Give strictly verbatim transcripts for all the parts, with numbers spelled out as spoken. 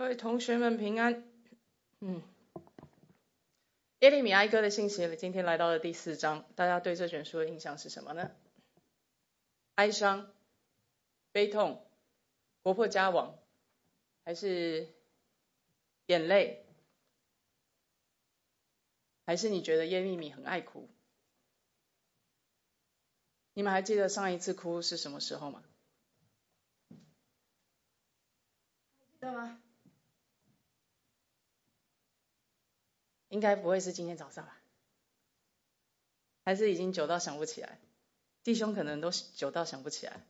各位同学们平安。嗯，耶利米哀歌的信息今天来到了第四章，大家对这卷书的印象是什么呢？哀伤、悲痛、国破家亡，还是眼泪？还是你觉得耶利米很爱哭？你们还记得上一次哭是什么时候吗？记得吗？应该不会是今天早上吧？还是已经久到想不起来？弟兄可能都久到想不起来。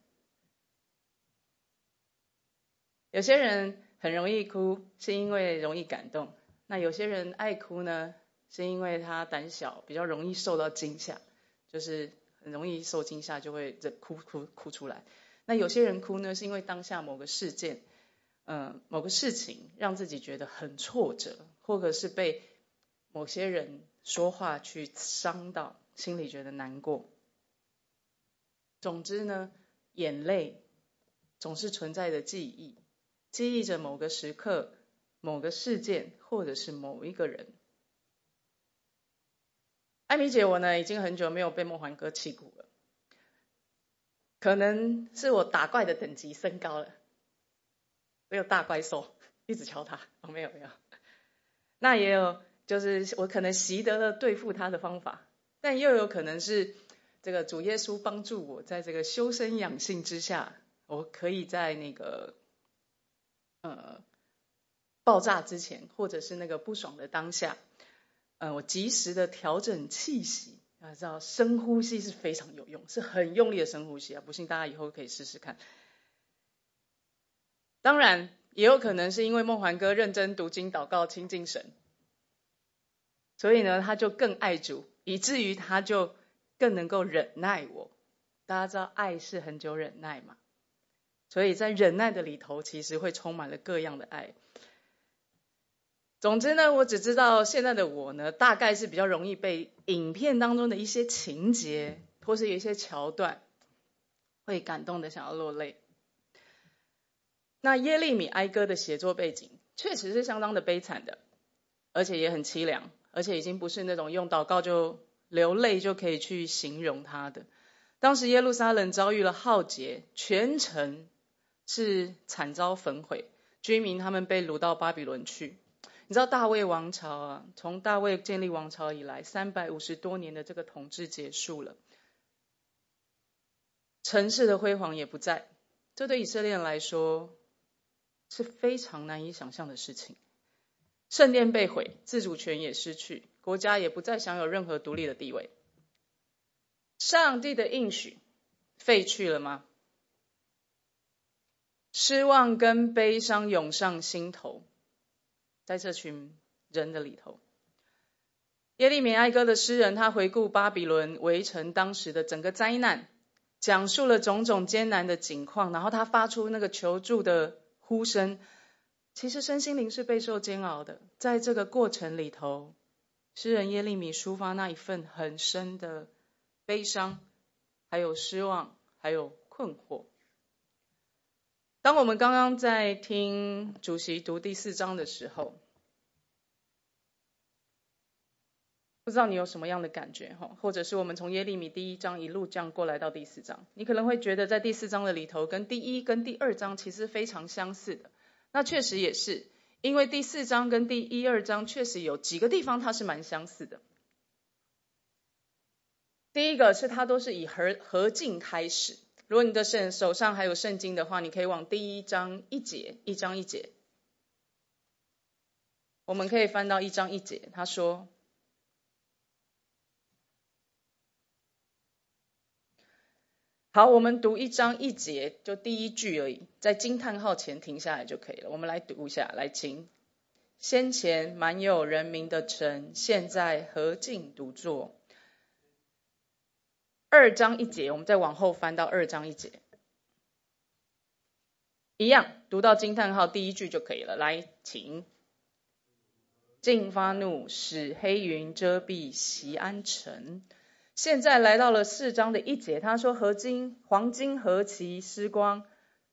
有些人很容易哭，是因为容易感动；那有些人爱哭呢，是因为他胆小，比较容易受到惊吓，就是很容易受惊吓就会哭哭哭出来。那有些人哭呢，是因为当下某个事件，嗯，某个事情让自己觉得很挫折，或者是被某些人说话去伤到，心里觉得难过。总之呢，眼泪总是存在的记忆，记忆着某个时刻、某个事件，或者是某一个人。艾米姐我呢，已经很久没有被梦环哥气哭了，可能是我打怪的等级升高了，我有大怪兽一直敲他，哦没有没有，那也有就是我可能习得了对付他的方法，但又有可能是这个主耶稣帮助我在这个修身养性之下，我可以在那个呃爆炸之前，或者是那个不爽的当下，呃我及时的调整气息。大家知道深呼吸是非常有用，是很用力的深呼吸啊，不信大家以后可以试试看。当然也有可能是因为梦环哥认真读经祷告亲近神，所以呢他就更爱主，以至于他就更能够忍耐我。大家知道爱是很久忍耐嘛，所以在忍耐的里头其实会充满了各样的爱。总之呢，我只知道现在的我呢，大概是比较容易被影片当中的一些情节或是有一些桥段会感动的想要落泪。那耶利米哀歌的写作背景确实是相当的悲惨的，而且也很凄凉，而且已经不是那种用祷告就流泪就可以去形容它的。当时耶路撒冷遭遇了浩劫，全城是惨遭焚毁，居民他们被掳到巴比伦去。你知道大卫王朝啊，从大卫建立王朝以来三百五十多年的这个统治结束了，城市的辉煌也不在，这对以色列人来说是非常难以想象的事情。圣殿被毁，自主权也失去，国家也不再享有任何独立的地位。上帝的应许废去了吗？失望跟悲伤涌上心头，在这群人的里头。耶利米哀歌的诗人他回顾巴比伦围城当时的整个灾难，讲述了种种艰难的境况，然后他发出那个求助的呼声。其实身心灵是备受煎熬的，在这个过程里头，诗人耶利米抒发那一份很深的悲伤，还有失望，还有困惑。当我们刚刚在听主席读第四章的时候，不知道你有什么样的感觉，或者是我们从耶利米第一章一路这样过来到第四章，你可能会觉得在第四章的里头跟第一跟第二章其实非常相似的。那确实也是，因为第四章跟第一二章确实有几个地方它是蛮相似的。第一个是它都是以和和敬开始，如果你的手上还有圣经的话，你可以往第一章一节一章一节，我们可以翻到一章一节，他说，好，我们读一章一节，就第一句而已，在惊叹号前停下来就可以了。我们来读一下，来请。先前满有人民的城，现在何竟独坐。二章一节，我们再往后翻到二章一节，一样读到惊叹号第一句就可以了。来，请。竟发怒，使黑云遮蔽锡安城。现在来到了四章的一节，他说：何金黄金何其失光，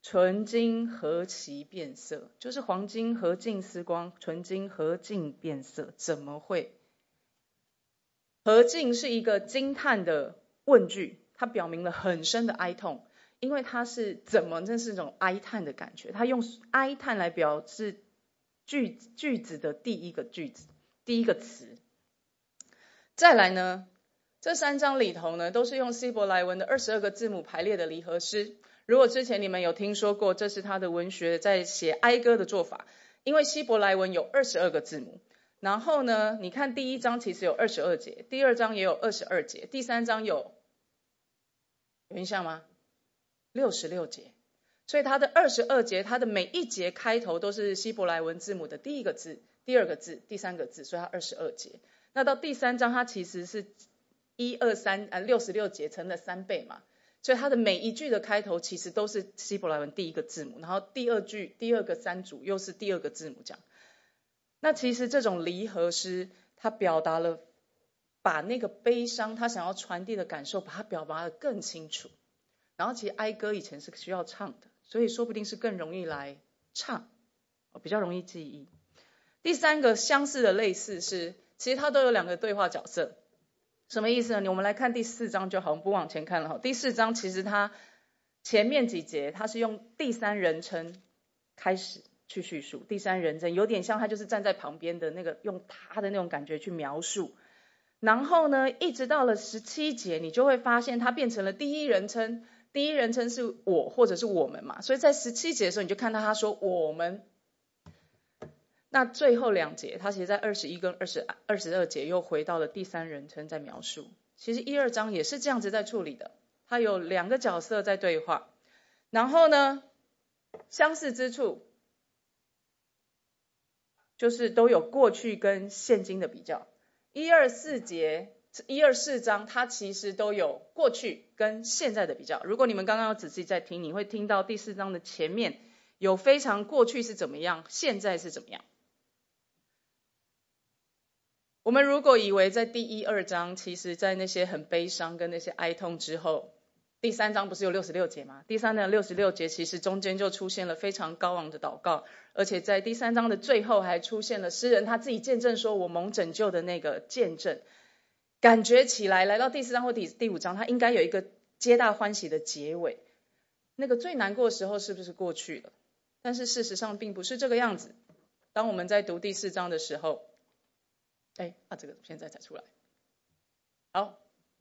纯金何其变色，就是黄金何尽丝光，纯金何尽变色，怎么会？何尽是一个惊叹的问句，它表明了很深的哀痛，因为它是怎么，这是一种哀叹的感觉，它用哀叹来表示句句子的第一个句子，第一个词。再来呢，这三章里头呢，都是用希伯来文的二十二个字母排列的离合诗。如果之前你们有听说过，这是他的文学在写哀歌的做法，因为希伯来文有二十二个字母。然后呢，你看第一章其实有二十二节，第二章也有二十二节，第三章有有印象吗？六十六节。所以它的二十二节，它的每一节开头都是希伯来文字母的第一个字、第二个字、第三个字，所以它二十二节。那到第三章，它其实是一二三呃六十六节乘了三倍嘛，所以它的每一句的开头其实都是希伯来文第一个字母，然后第二句第二个三组又是第二个字母这样。那其实这种离合诗，它表达了把那个悲伤他想要传递的感受，把它表达得更清楚。然后其实哀歌以前是需要唱的，所以说不定是更容易来唱，比较容易记忆。第三个相似的类似是，其实它都有两个对话角色。什么意思呢？我们来看第四章就好，我们不往前看了。第四章其实它前面几节它是用第三人称开始去叙述，第三人称有点像他就是站在旁边的那个，用他的那种感觉去描述。然后呢，一直到了十七节，你就会发现它变成了第一人称，第一人称是我或者是我们嘛，所以在十七节的时候，你就看到他说我们。那最后两节，他其实在二十一跟二十二节又回到了第三人称在描述。其实一二章也是这样子在处理的，他有两个角色在对话。然后呢，相似之处就是都有过去跟现今的比较。一二四节、一二四章，它其实都有过去跟现在的比较。如果你们刚刚要仔细在听，你会听到第四章的前面有非常过去是怎么样，现在是怎么样。我们如果以为在第一二章，其实在那些很悲伤跟那些哀痛之后，第三章不是有六十六节吗？第三章的六十六节其实中间就出现了非常高昂的祷告，而且在第三章的最后还出现了诗人他自己见证说我蒙拯救的那个见证。感觉起来来到第四章或第第五章，他应该有一个皆大欢喜的结尾。那个最难过的时候是不是过去了？但是事实上并不是这个样子。当我们在读第四章的时候，哎，啊，这个现在才出来。好，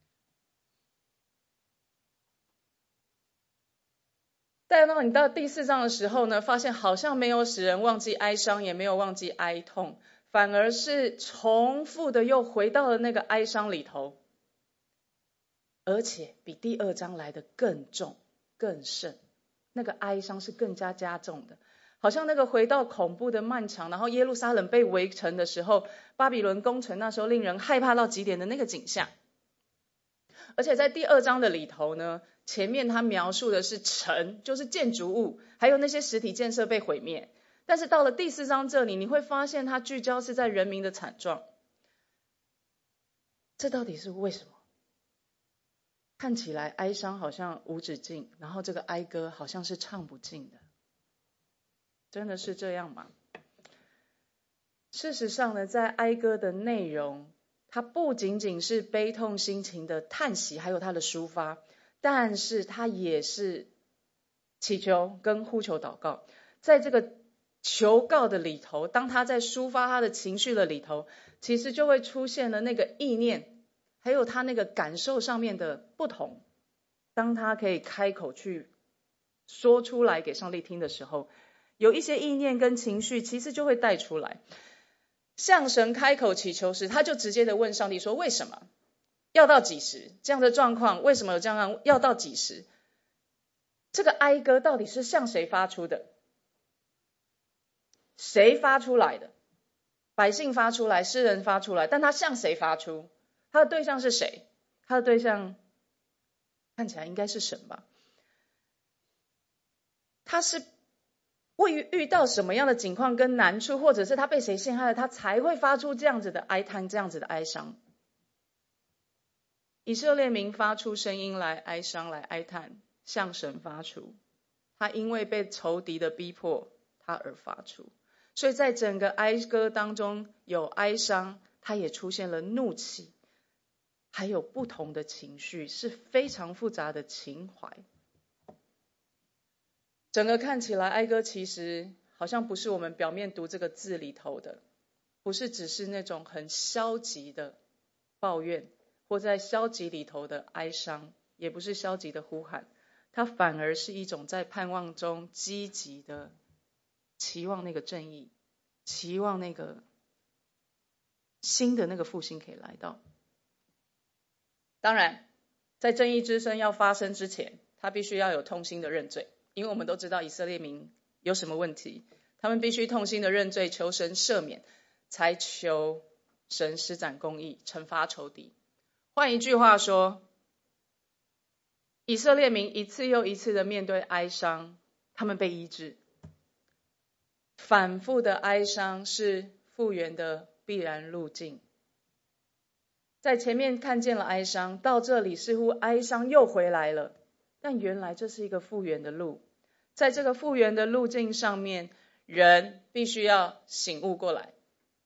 但当你到第四章的时候呢，发现好像没有使人忘记哀伤，也没有忘记哀痛，反而是重复的又回到了那个哀伤里头，而且比第二章来的更重更甚，那个哀伤是更加加重的。好像那个回到恐怖的漫长，然后耶路撒冷被围城的时候，巴比伦攻城那时候令人害怕到极点的那个景象。而且在第二章的里头呢，前面他描述的是城，就是建筑物，还有那些实体建设被毁灭。但是到了第四章这里，你会发现它聚焦是在人民的惨状。这到底是为什么？看起来哀伤好像无止境，然后这个哀歌好像是唱不尽的。真的是这样吗？事实上呢，在哀歌的内容，它不仅仅是悲痛心情的叹息，还有它的抒发，但是它也是祈求跟呼求祷告。在这个求告的里头，当他在抒发他的情绪的里头，其实就会出现了那个意念，还有他那个感受上面的不同。当他可以开口去说出来给上帝听的时候，有一些意念跟情绪其实就会带出来。向神开口祈求时，他就直接的问上帝说，为什么要到几时这样的状况，为什么有这样要到几时？这个哀歌到底是向谁发出的？谁发出来的？百姓发出来，诗人发出来，但他向谁发出？他的对象是谁？他的对象看起来应该是神吧。他是会遇到什么样的境况跟难处，或者是他被谁陷害了，他才会发出这样子的哀叹，这样子的哀伤。以色列民发出声音来哀伤，来哀叹，向神发出， 他因为被仇敌的逼迫，他而发出。所以在整个哀歌当中有哀伤，他也出现了怒气，还有不同的情绪，是非常复杂的情怀。整个看起来哀歌其实好像不是我们表面读这个字里头的，不是只是那种很消极的抱怨，或在消极里头的哀伤，也不是消极的呼喊，它反而是一种在盼望中积极的期望那个正义，期望那个新的那个复兴可以来到。当然在正义之声要发生之前，他必须要有痛心的认罪，因为我们都知道以色列民有什么问题，他们必须痛心的认罪，求神赦免，才求神施展公义，惩罚仇敌。换一句话说，以色列民一次又一次的面对哀伤，他们被医治。反复的哀伤是复原的必然路径。在前面看见了哀伤，到这里似乎哀伤又回来了，但原来这是一个复原的路。在这个复原的路径上面，人必须要醒悟过来。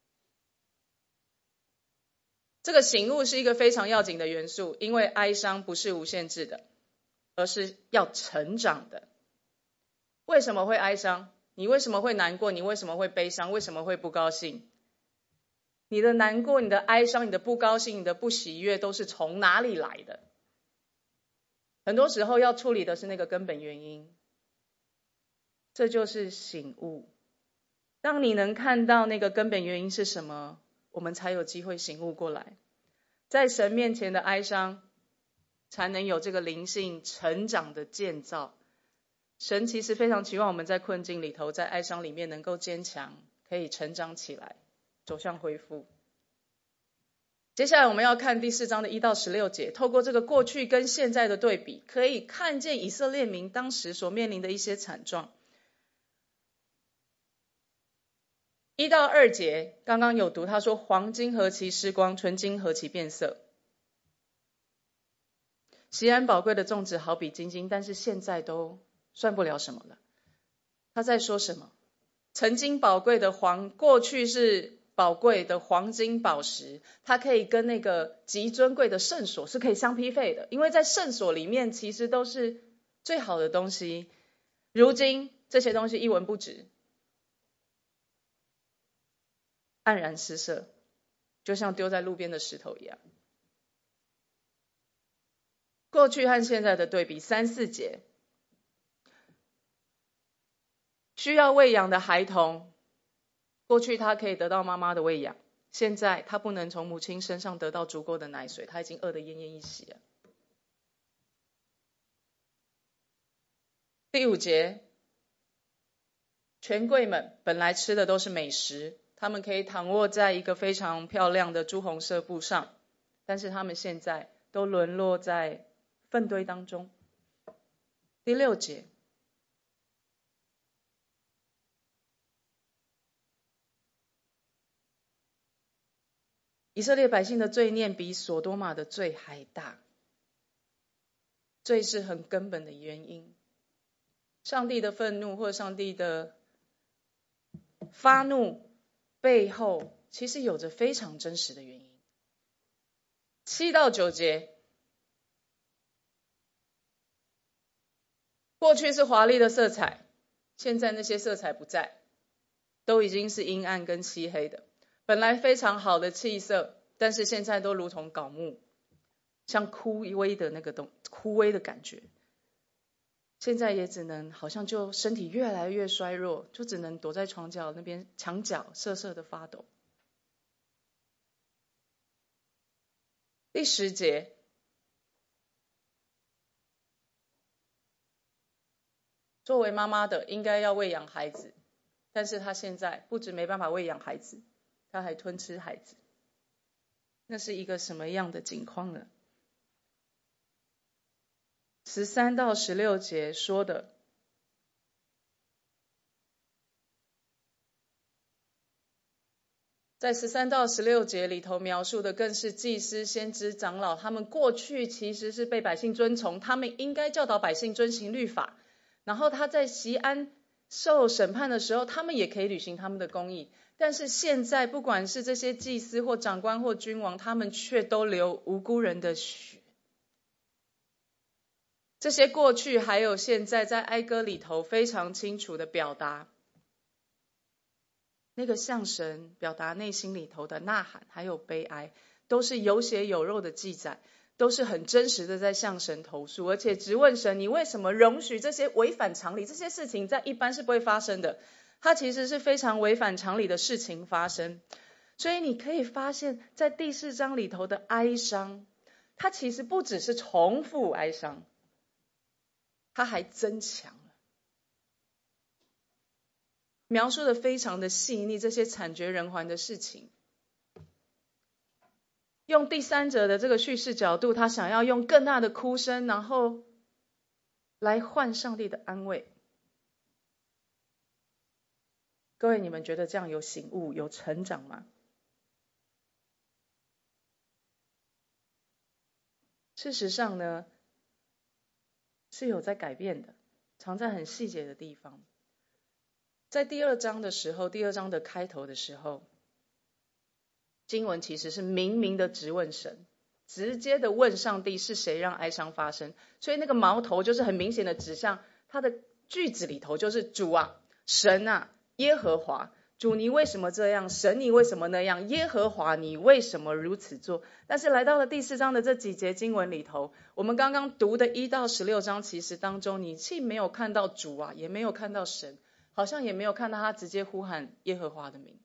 这个醒悟是一个非常要紧的元素，因为哀伤不是无限制的，而是要成长的。为什么会哀伤？你为什么会难过？你为什么会悲伤？为什么会不高兴？你的难过、你的哀伤、你的不高兴、你的不喜悦都是从哪里来的？很多时候要处理的是那个根本原因，这就是醒悟。当你能看到那个根本原因是什么，我们才有机会醒悟过来。在神面前的哀伤，才能有这个灵性成长的建造。神其实非常期望我们在困境里头，在哀伤里面能够坚强，可以成长起来，走向恢复。接下来我们要看第四章的一到十六节，透过这个过去跟现在的对比，可以看见以色列民当时所面临的一些惨状。一到二节刚刚有读，他说黄金何其失光，纯金何其变色。锡安宝贵的种植好比金金，但是现在都算不了什么了。他在说什么？曾经宝贵的黄，过去是宝贵的黄金宝石，它可以跟那个极尊贵的圣所是可以相匹配的，因为在圣所里面其实都是最好的东西。如今这些东西一文不值，黯然失色，就像丢在路边的石头一样。过去和现在的对比，三四节，需要喂养的孩童，过去他可以得到妈妈的喂养，现在他不能从母亲身上得到足够的奶水，他已经饿得奄奄一息了。第五节，权贵们本来吃的都是美食，他们可以躺卧在一个非常漂亮的朱红色布上，但是他们现在都沦落在粪堆当中。第六节，以色列百姓的罪孽比所多玛的罪还大。罪是很根本的原因，上帝的愤怒或上帝的发怒背后其实有着非常真实的原因。七到九节，过去是华丽的色彩，现在那些色彩不在，都已经是阴暗跟漆黑的。本来非常好的气色，但是现在都如同槁木，像枯萎的那个东枯萎的感觉。现在也只能好像就身体越来越衰弱，就只能躲在床角那边墙角瑟瑟的发抖。第十节，作为妈妈的应该要喂养孩子，但是她现在不止没办法喂养孩子，她还吞吃孩子。那是一个什么样的境况呢？十三到十六节说的，在十三到十六节里头描述的更是祭司、先知、长老，他们过去其实是被百姓遵从，他们应该教导百姓遵行律法， 然后他在锡安受审判的时候，他们也可以履行他们的公义。但是现在不管是这些祭司或长官或君王，他们却都流无辜人的血。这些过去还有现在在哀歌里头非常清楚的表达，那个向神表达内心里头的呐喊还有悲哀，都是有血有肉的记载，都是很真实的在向神投诉，而且质问神，你为什么容许这些违反常理，这些事情在一般是不会发生的，它其实是非常违反常理的事情发生。所以你可以发现在第四章里头的哀伤，它其实不只是重复哀伤，它还增强了，描述的非常的细腻，这些惨绝人寰的事情。用第三者的这个叙事角度，他想要用更大的哭声，然后来换上帝的安慰。各位，你们觉得这样有醒悟、有成长吗？事实上呢，是有在改变的，藏在很细节的地方。在第二章的时候，第二章的开头的时候，经文其实是明明的质问神，直接的问上帝是谁让哀伤发生，所以那个矛头就是很明显的指向他的句子里头，就是主啊，神啊，耶和华，主你为什么这样，神你为什么那样，耶和华你为什么如此做。但是来到了第四章的这几节经文里头，我们刚刚读的一到十六章其实当中，你既没有看到主啊，也没有看到神，好像也没有看到他直接呼喊耶和华的名，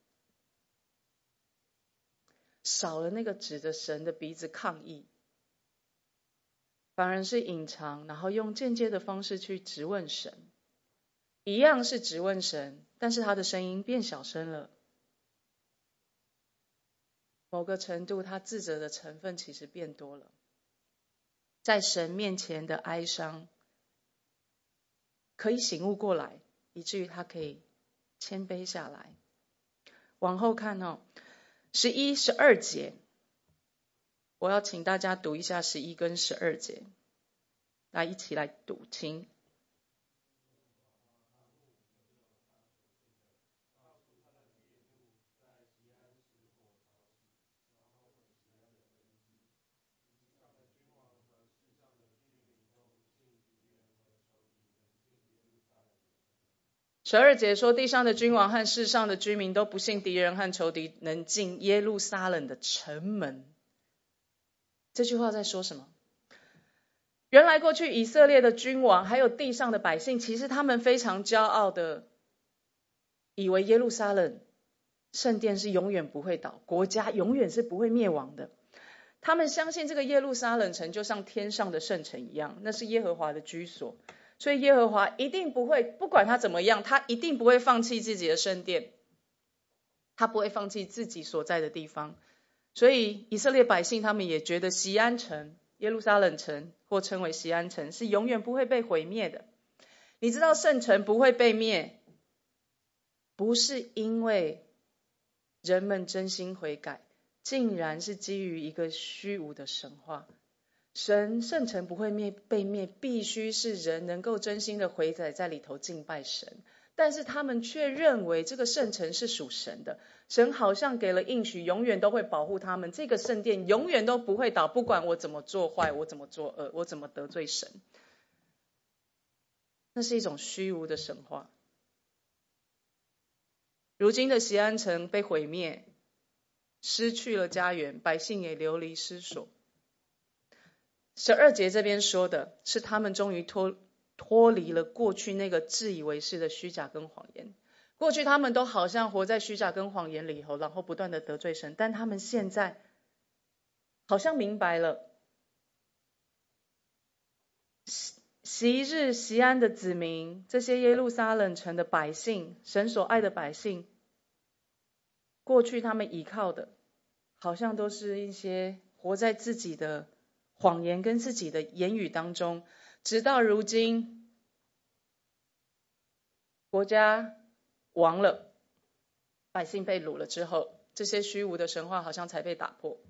少了那个指着神的鼻子抗议，反而是隐藏，然后用间接的方式去质问神。一样是质问神，但是他的声音变小声了。某个程度，他自责的成分其实变多了。在神面前的哀伤，可以醒悟过来，以至于他可以谦卑下来。往后看哦，十一、十二节，我要请大家读一下十一跟十二节，来一起来读，请。十二节说，地上的君王和世上的居民都不信敌人和仇敌能进耶路撒冷的城门。这句话在说什么？原来过去以色列的君王还有地上的百姓，其实他们非常骄傲的以为耶路撒冷圣殿是永远不会倒，国家永远是不会灭亡的。他们相信这个耶路撒冷城就像天上的圣城一样，那是耶和华的居所，所以耶和华一定不会，不管他怎么样，他一定不会放弃自己的圣殿，他不会放弃自己所在的地方。所以以色列百姓他们也觉得锡安城，耶路撒冷城或称为锡安城是永远不会被毁灭的。你知道圣城不会被灭，不是因为人们真心悔改，竟然是基于一个虚无的神话。神圣城不会灭被灭，必须是人能够真心的悔改在里头敬拜神。但是他们却认为这个圣城是属神的，神好像给了应许，永远都会保护他们，这个圣殿永远都不会倒，不管我怎么做坏，我怎么作恶，我怎么得罪神。那是一种虚无的神话。如今的锡安城被毁灭，失去了家园，百姓也流离失所。十二节这边说的是他们终于脱脱离了过去那个自以为是的虚假跟谎言。过去他们都好像活在虚假跟谎言里头，然后不断的得罪神，但他们现在好像明白了，昔日锡安的子民，这些耶路撒冷城的百姓，神所爱的百姓，过去他们依靠的好像都是一些活在自己的谎言跟自己的言语当中，直到如今国家亡了，百姓被掳了之后，这些虚无的神话好像才被打破。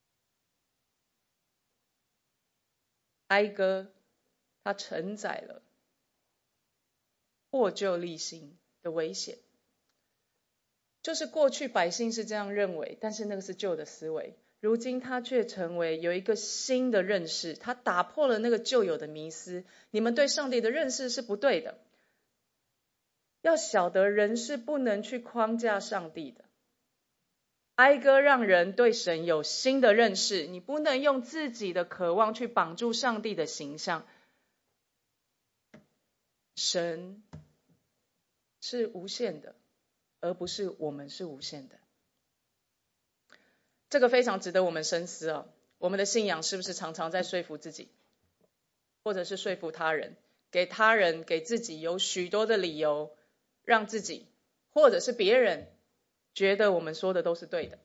哀歌它承载了破旧立新的危险。就是过去百姓是这样认为，但是那个是旧的思维，如今他却成为有一个新的认识，他打破了那个旧有的迷思。你们对上帝的认识是不对的，要晓得人是不能去框架上帝的。哀歌让人对神有新的认识，你不能用自己的渴望去绑住上帝的形象。神是无限的，而不是我们是无限的。这个非常值得我们深思哦。我们的信仰是不是常常在说服自己，或者是说服他人，给他人给自己有许多的理由，让自己或者是别人觉得我们说的都是对的，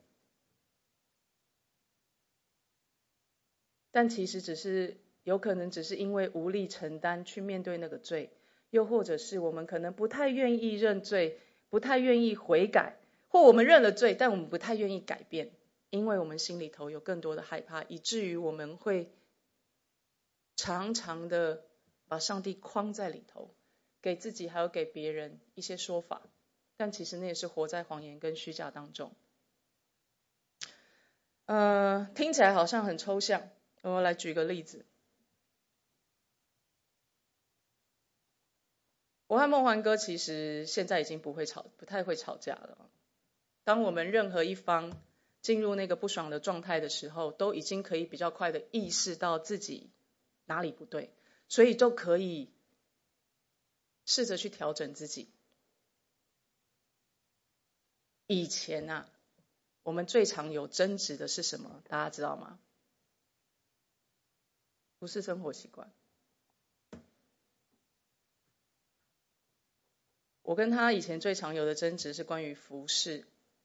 但其实只是有可能只是因为无力承担去面对那个罪，又或者是我们可能不太愿意认罪，不太愿意悔改，或我们认了罪，但我们不太愿意改变，因为我们心里头有更多的害怕，以至于我们会常常的把上帝框在里头，给自己还有给别人一些说法，但其实那也是活在谎言跟虚假当中。呃，听起来好像很抽象，我来举个例子。我和梦环哥其实现在已经不会吵，不太会吵架了。当我们任何一方进入那个不爽的状态的时候，都已经可以比较快的意识到自己哪里不对，所以就可以试着去调整自己。以前啊，我们最常有争执的是什么？大家知道吗？不是生活习惯。我跟他以前最常有的争执是关于服事。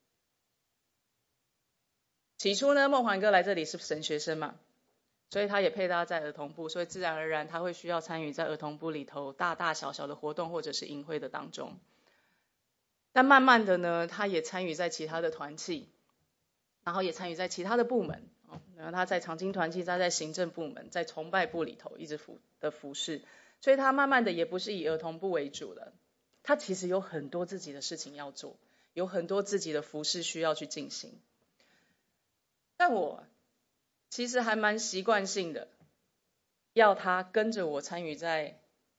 起初呢，梦环哥来这里是神学生嘛，所以他也配搭在儿童部，所以自然而然他会需要参与在儿童部里头大大小小的活动或者是营会的当中。但慢慢的呢，他也参与在其他的团契，然后也参与在其他的部门，然后他在长青团契，他在行政部门，在崇拜部里头一直服的服事，所以他慢慢的也不是以儿童部为主了，他其实有很多自己的事情要做，有很多自己的服事需要去进行。但我其实还蛮习惯性的要他跟着我参与在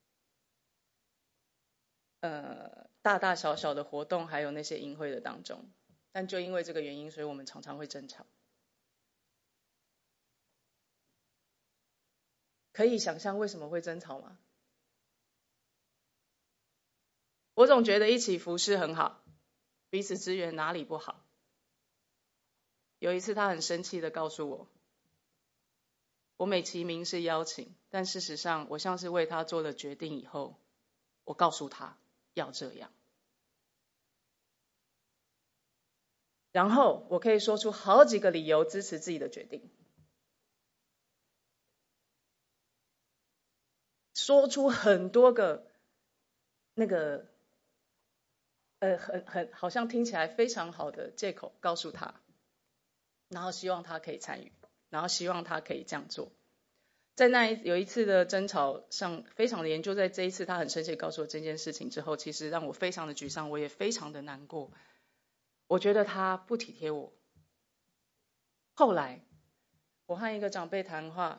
呃大大小小的活动还有那些营会的当中，但就因为这个原因，所以我们常常会争吵。可以想象为什么会争吵吗？我总觉得一起服事很好，彼此支援哪里不好？有一次他很生气的告诉我，我美其名是邀请，但事实上我像是为他做了决定以后，我告诉他要这样。然后我可以说出好几个理由支持自己的决定，说出很多个那个呃很很好像听起来非常好的借口告诉他，然后希望他可以参与，然后希望他可以这样做。在那一有一次的争吵上，非常的研究，在这一次他很生气地告诉我这件事情之后，其实让我非常的沮丧，我也非常的难过。我觉得他不体贴我。后来我和一个长辈谈话，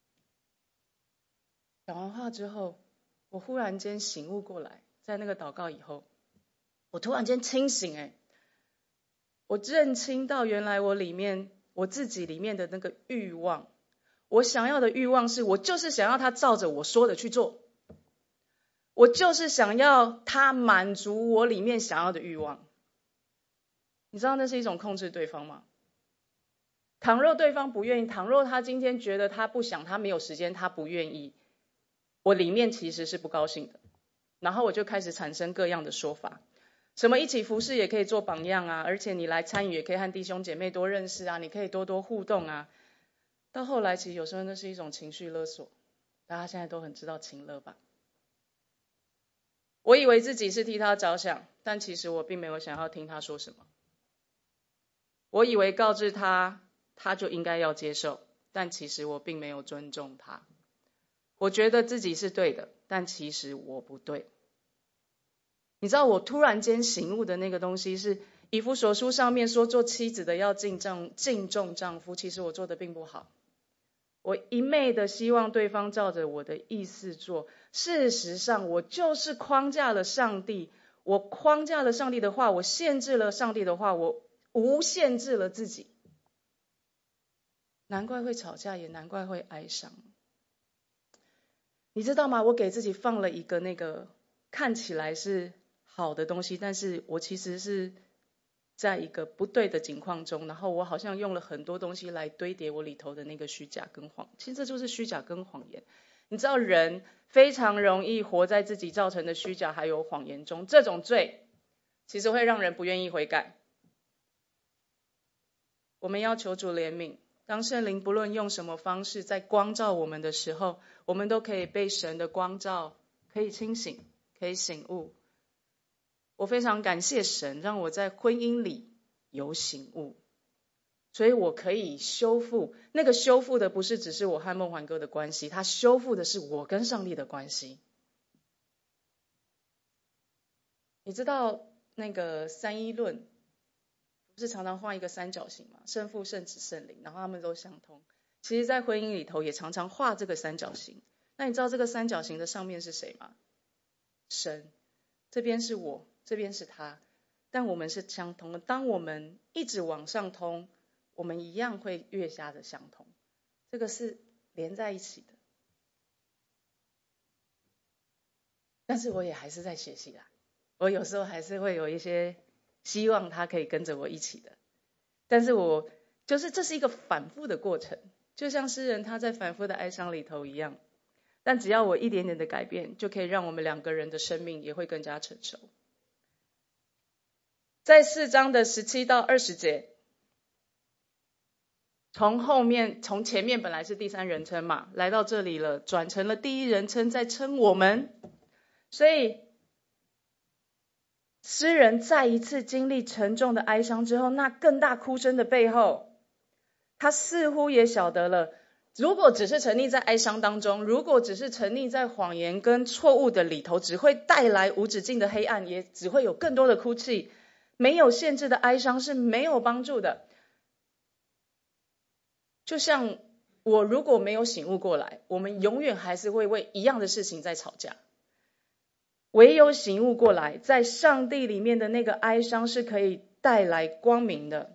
讲完话之后，我忽然间醒悟过来，在那个祷告以后，我突然间清醒，哎，我认清到原来我里面我自己里面的那个欲望，我想要的欲望是我就是想要他照着我说的去做，我就是想要他满足我里面想要的欲望。你知道那是一种控制对方吗？倘若对方不愿意，倘若他今天觉得他不想，他没有时间，他不愿意，我里面其实是不高兴的，然后我就开始产生各样的说法，什么一起服事也可以做榜样啊，而且你来参与也可以和弟兄姐妹多认识啊，你可以多多互动啊。到后来其实有时候那是一种情绪勒索，大家现在都很知道情勒吧。我以为自己是替他着想，但其实我并没有想要听他说什么。我以为告知他他就应该要接受，但其实我并没有尊重他。我觉得自己是对的，但其实我不对。 你知道我突然间醒悟的那个东西是以弗所书上面说做妻子的要敬重敬重丈夫，其实我做的并不好，我一昧的希望对方照着我的意思做，事实上我就是框架了上帝，我框架了上帝的话，我限制了上帝的话，我无限制了自己，难怪会吵架，也难怪会哀伤。你知道吗？我给自己放了一个那个看起来是好的东西，但是我其实是在一个不对的境况中，然后我好像用了很多东西来堆叠我里头的那个虚假跟谎，其实这就是虚假跟谎言。你知道人非常容易活在自己造成的虚假还有谎言中，这种罪其实会让人不愿意悔改。我们要求主怜悯，当圣灵不论用什么方式在光照我们的时候，我们都可以被神的光照，可以清醒，可以醒悟。我非常感谢神让我在婚姻里有醒悟，所以我可以修复，那个修复的不是只是我和梦环哥的关系，他修复的是我跟上帝的关系。你知道那个三一论不是常常画一个三角形吗？圣父圣子圣灵，然后他们都相通，其实在婚姻里头也常常画这个三角形。那你知道这个三角形的上面是谁吗？神，这边是我，这边是他，但我们是相通的。当我们一直往上通，我们一样会越加的相通，这个是连在一起的。但是我也还是在学习啦，我有时候还是会有一些希望他可以跟着我一起的，但是我就是这是一个反复的过程，就像诗人他在反复的哀伤里头一样。但只要我一点点的改变，就可以让我们两个人的生命也会更加成熟。在四章的十七到二十节，从后面从前面本来是第三人称嘛，来到这里了，转成了第一人称在称我们，所以诗人再一次经历沉重的哀伤之后，那更大哭声的背后，他似乎也晓得了，如果只是沉溺在哀伤当中，如果只是沉溺在谎言跟错误的里头，只会带来无止境的黑暗，也只会有更多的哭泣。没有限制的哀伤是没有帮助的。就像我如果没有醒悟过来，我们永远还是会为一样的事情在吵架。唯有醒悟过来，在上帝里面的那个哀伤是可以带来光明的。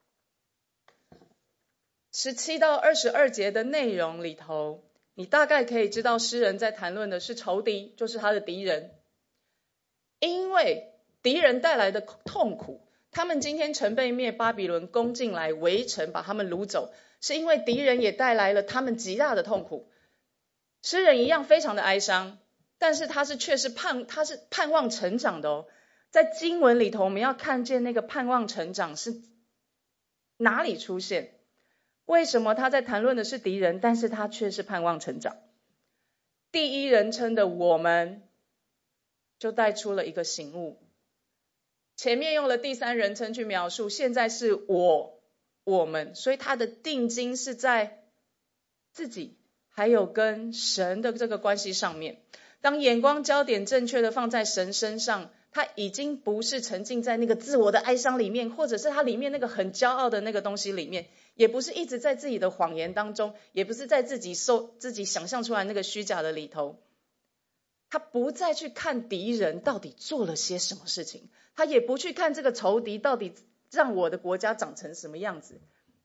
十七到二十二节的内容里头，你大概可以知道诗人在谈论的是仇敌，就是他的敌人。因为敌人带来的痛苦，他们今天城被灭，巴比伦攻进来围城把他们掳走，是因为敌人也带来了他们极大的痛苦。诗人一样非常的哀伤，但是他是却是盼他是盼望成长的哦。在经文里头，我们要看见那个盼望成长是哪里出现？为什么他在谈论的是敌人，但是他却是盼望成长？第一人称的我们就带出了一个醒悟。前面用了第三人称去描述，现在是我我们，所以他的定睛是在自己还有跟神的这个关系上面。当眼光焦点正确的放在神身上，他已经不是沉浸在那个自我的哀伤里面，或者是他里面那个很骄傲的那个东西里面，也不是一直在自己的谎言当中，也不是在自己受自己想象出来那个虚假的里头。他不再去看敌人到底做了些什么事情，他也不去看这个仇敌到底让我的国家长成什么样子。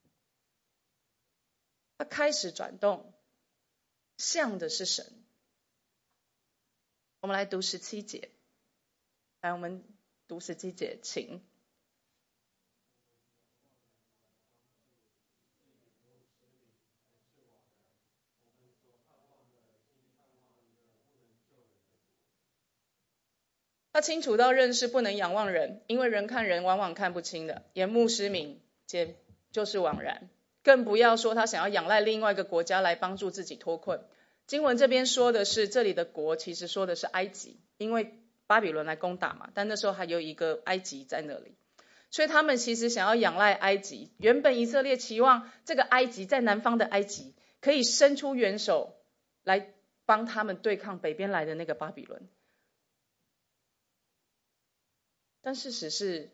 他开始转动，向的是神。我们来读十七节，来，我们读十七节，请。他清楚到认识不能仰望人，因为人看人往往看不清的，眼目失明，皆就是枉然。更不要说他想要仰赖另外一个国家来帮助自己脱困。经文这边说的是这里的国，其实说的是埃及，因为巴比伦来攻打嘛，但那时候还有一个埃及在那里，所以他们其实想要仰赖埃及。原本以色列期望这个埃及在南方的埃及可以伸出援手来帮他们对抗北边来的那个巴比伦。 但事实是，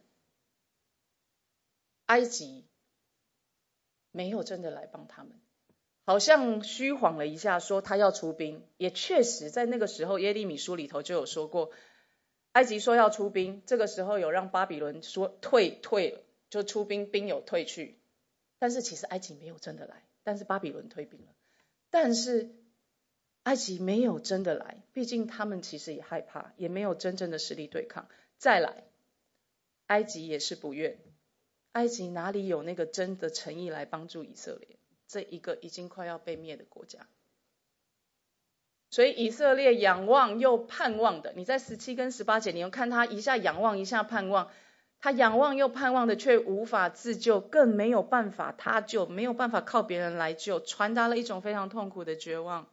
埃及没有真的来帮他们，好像虚晃了一下说他要出兵，也确实在那个时候耶利米书里头就有说过，埃及说要出兵，这个时候有让巴比伦说退退了，就出兵，兵有退去，但是其实埃及没有真的来，但是巴比伦退兵了，但是埃及没有真的来，毕竟他们其实也害怕，也没有真正的实力对抗。再来，埃及也是不愿，埃及哪里有那个真的诚意来帮助以色列，这一个已经快要被灭的国家。所以以色列仰望又盼望的，你在十七跟十八节，你又看他一下仰望一下盼望，他仰望又盼望的却无法自救，更没有办法他救，没有办法靠别人来救，传达了一种非常痛苦的绝望。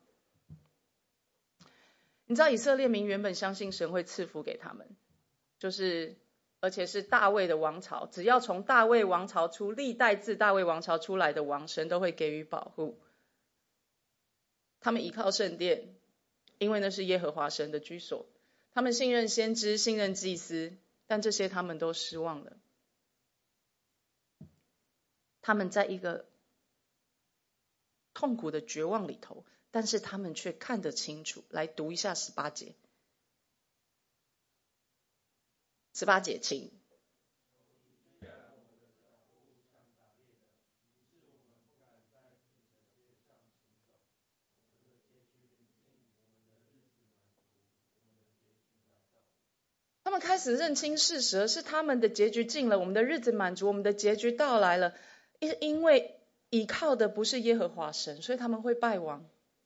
你知道以色列民原本相信神会赐福给他们，就是而且是大卫的王朝，只要从大卫王朝出，历代自大卫王朝出来的王，神都会给予保护。他们依靠圣殿，因为那是耶和华神的居所，他们信任先知，信任祭司，但这些他们都失望了。他们在一个痛苦的绝望里头，但是他们却看得清楚。来读一下十八节，十八节请。他们开始认清事实，是他们的结局近了，我们的日子满足，我们的结局到来了。因为依靠的不是耶和华神，所以他们会败亡。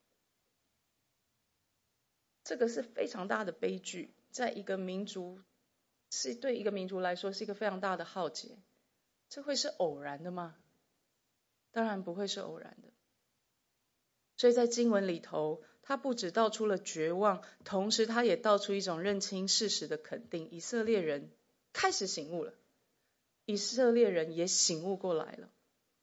这个是非常大的悲剧，在一个民族，是对一个民族来说是一个非常大的浩劫。这会是偶然的吗？当然不会是偶然的。所以在经文里头，他不只道出了绝望，同时他也道出一种认清事实的肯定。以色列人开始醒悟了，以色列人也醒悟过来了，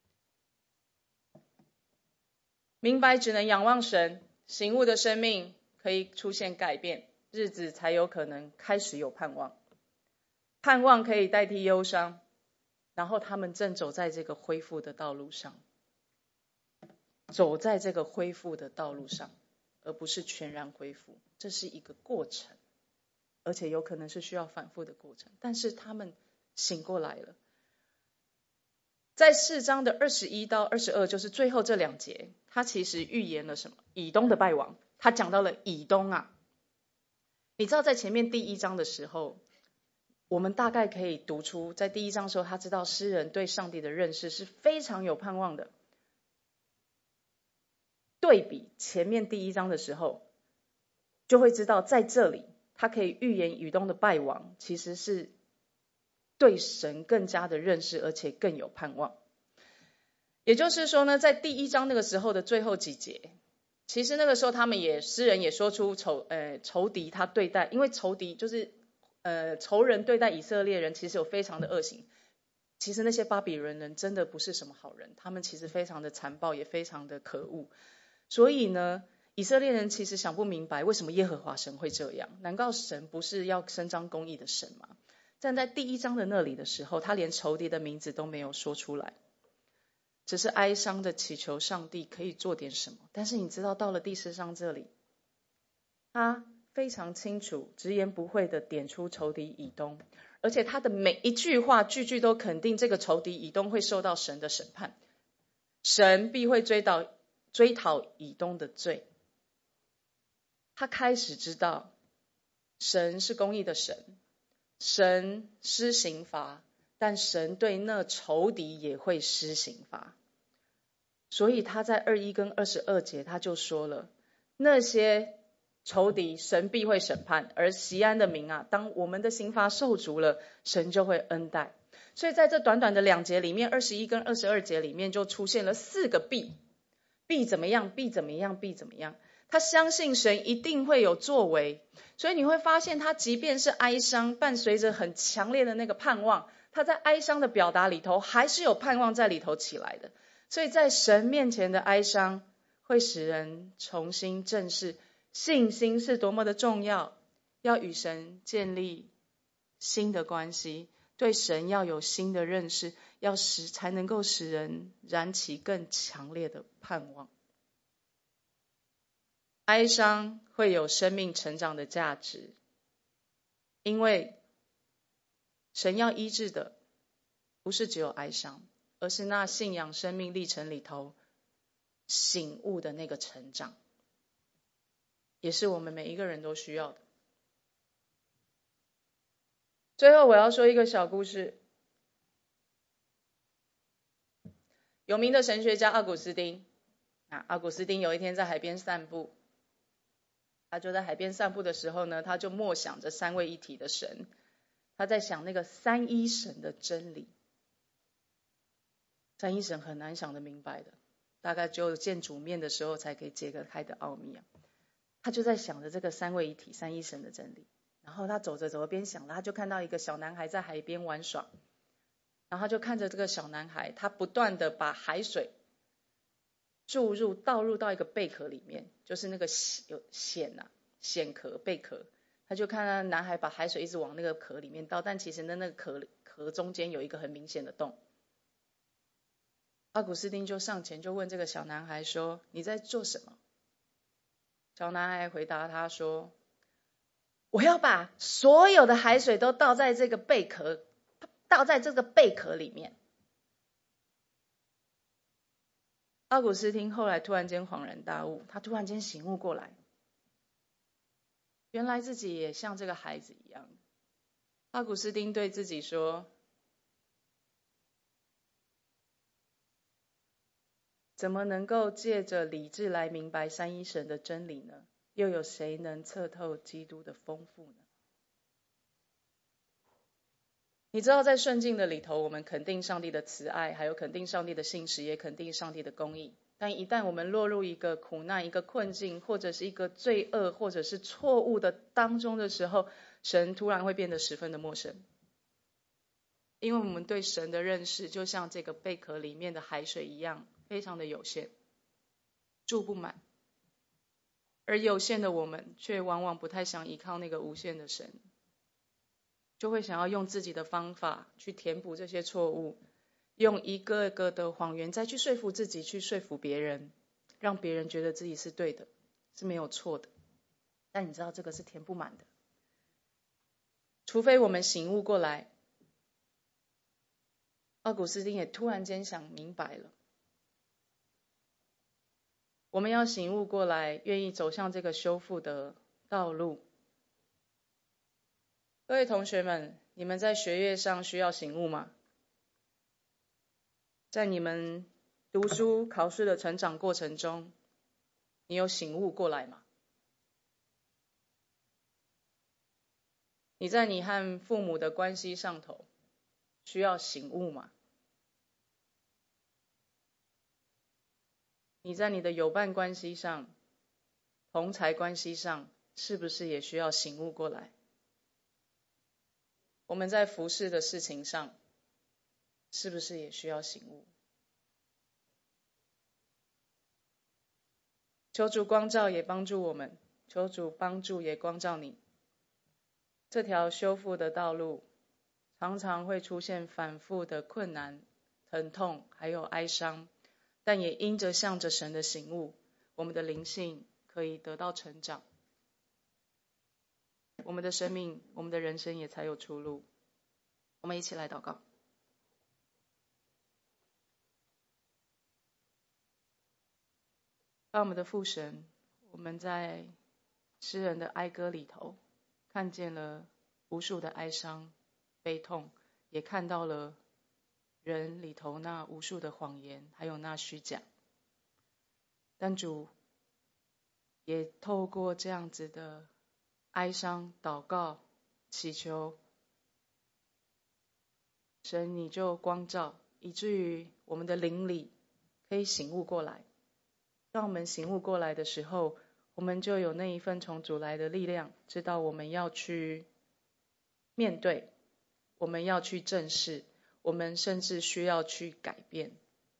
明白只能仰望神，醒悟的生命可以出现改变，日子才有可能开始有盼望，盼望可以代替忧伤，然后他们正走在这个恢复的道路上，走在这个恢复的道路上，而不是全然恢复，这是一个过程，而且有可能是需要反复的过程，但是他们醒过来了。在四章的二十一到二十二，就是最后这两节，他其实预言了什么？以东的败亡，他讲到了以东啊。你知道在前面第一章的时候，我们大概可以读出，在第一章的时候，他知道诗人对上帝的认识是非常有盼望的。对比前面第一章的时候，就会知道在这里他可以预言以东的败亡，其实是对神更加的认识，而且更有盼望。也就是说呢，在第一章那个时候的最后几节，其实那个时候他们也诗人也说出仇呃仇敌他对待，因为仇敌就是呃仇人对待以色列人，其实有非常的恶行。其实那些巴比伦人真的不是什么好人，他们其实非常的残暴，也非常的可恶。所以呢，以色列人其实想不明白为什么耶和华神会这样，难道神不是要伸张公义的神吗？站在第一章的那里的时候，他连仇敌的名字都没有说出来，只是哀伤的祈求上帝可以做点什么。但是你知道到了第四章这里，他非常清楚直言不讳的点出仇敌以东，而且他的每一句话句句都肯定这个仇敌以东会受到神的审判，神必会追讨追讨以东的罪。他开始知道神是公义的神，神施刑罚，但神对那仇敌也会施刑罚。所以他在二十一跟二十二节他就说了，那些仇敌神必会审判，而锡安的民啊，当我们的刑罚受足了，神就会恩待。所以在这短短的两节里面，二十一跟二十二节里面就出现了四个必，必怎么样，必怎么样，必怎么样。他相信神一定会有作为，所以你会发现他即便是哀伤，伴随着很强烈的那个盼望，他在哀伤的表达里头还是有盼望在里头起来的。所以在神面前的哀伤会使人重新正视信心是多么的重要，要与神建立新的关系，对神要有新的认识，要使才能够使人燃起更强烈的盼望。哀伤会有生命成长的价值，因为神要医治的不是只有哀伤，而是那信仰生命历程里头醒悟的那个成长，也是我们每一个人都需要的。最后我要说一个小故事。有名的神学家奥古斯丁，啊，奥古斯丁有一天在海边散步，他就在海边散步的时候呢，他就默想着三位一体的神，他在想那个三一神的真理。三一神很难想得明白的，大概只有见主面的时候才可以解得开的奥秘啊。他就在想着这个三位一体、三一神的真理。然后他走着走着边想了，他就看到一个小男孩在海边玩耍，然后他就看着这个小男孩，他不断的把海水注入倒入到一个贝壳里面，就是那个有蚬啊蚬壳贝壳，他就看到男孩把海水一直往那个壳里面倒，但其实那那个壳壳中间有一个很明显的洞。奥古斯丁就上前就问这个小男孩说：“你在做什么？”小男孩回答他说：“我要把所有的海水都倒在这个贝壳，倒在这个贝壳里面。”奥古斯丁后来突然间恍然大悟，他突然间醒悟过来，原来自己也像这个孩子一样。奥古斯丁对自己说：“怎么能够借着理智来明白三一神的真理呢？又有谁能测透基督的丰富呢？”你知道在顺境的里头，我们肯定上帝的慈爱，还有肯定上帝的信实，也肯定上帝的公义。但一旦我们落入一个苦难、一个困境，或者是一个罪恶，或者是错误的当中的时候，神突然会变得十分的陌生。因为我们对神的认识就像这个贝壳里面的海水一样，非常的有限，注不满。而有限的我们却往往不太想依靠那个无限的神，就会想要用自己的方法去填补这些错误，用一个个的谎言再去说服自己，去说服别人，让别人觉得自己是对的，是没有错的。但你知道这个是填不满的，除非我们醒悟过来。奥古斯丁也突然间想明白了，我们要醒悟过来，愿意走向这个修复的道路。各位同学们，你们在学业上需要醒悟吗？在你们读书考试的成长过程中，你有醒悟过来吗？你在你和父母的关系上头需要醒悟吗？你在你的友伴关系上、同侪关系上，是不是也需要醒悟过来？我们在服事的事情上，是不是也需要醒悟？求主光照也帮助我们，求主帮助也光照你。这条修复的道路常常会出现反复的困难、疼痛还有哀伤，但也因着向着神的醒悟，我们的灵性可以得到成长，我们的生命、我们的人生也才有出路。我们一起来祷告。爱我们的父神，我们在诗人的哀歌里头看见了无数的哀伤、悲痛，也看到了人里头那无数的谎言，还有那虚假。但主也透过这样子的哀伤、祷告、祈求，神你就光照，以至于我们的灵里可以醒悟过来。当我们醒悟过来的时候，我们就有那一份从主来的力量，知道我们要去面对，我们要去正视，我们甚至需要去改变。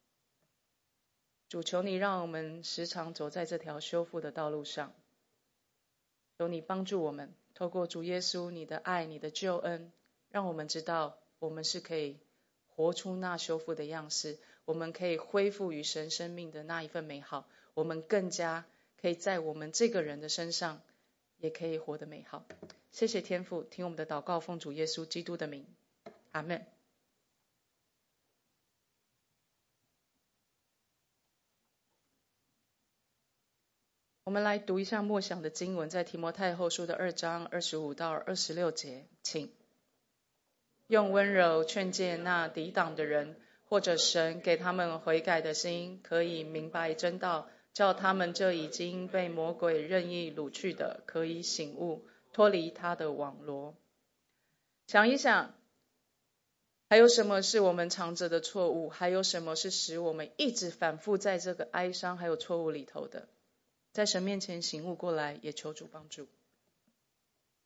主，求你让我们时常走在这条修复的道路上，求你帮助我们，透过主耶稣你的爱、你的救恩， 让我们知道我们是可以活出那修复的样式，我们可以恢复与神生命的那一份美好，我们更加可以在我们这个人的身上也可以活得美好。谢谢天父，听我们的祷告，奉主耶稣基督的名，阿们。我们来读一下默想的经文，在提摩太后书的二章二十五到二十六节，请用温柔劝诫那抵挡的人，或者神给他们悔改的心，可以明白真道，叫他们这已经被魔鬼任意掳去的，可以醒悟，脱离他的网罗。想一想，还有什么是我们藏着的错误？还有什么是使我们一直反复在这个哀伤还有错误里头的？在神面前醒悟过来，也求主帮助。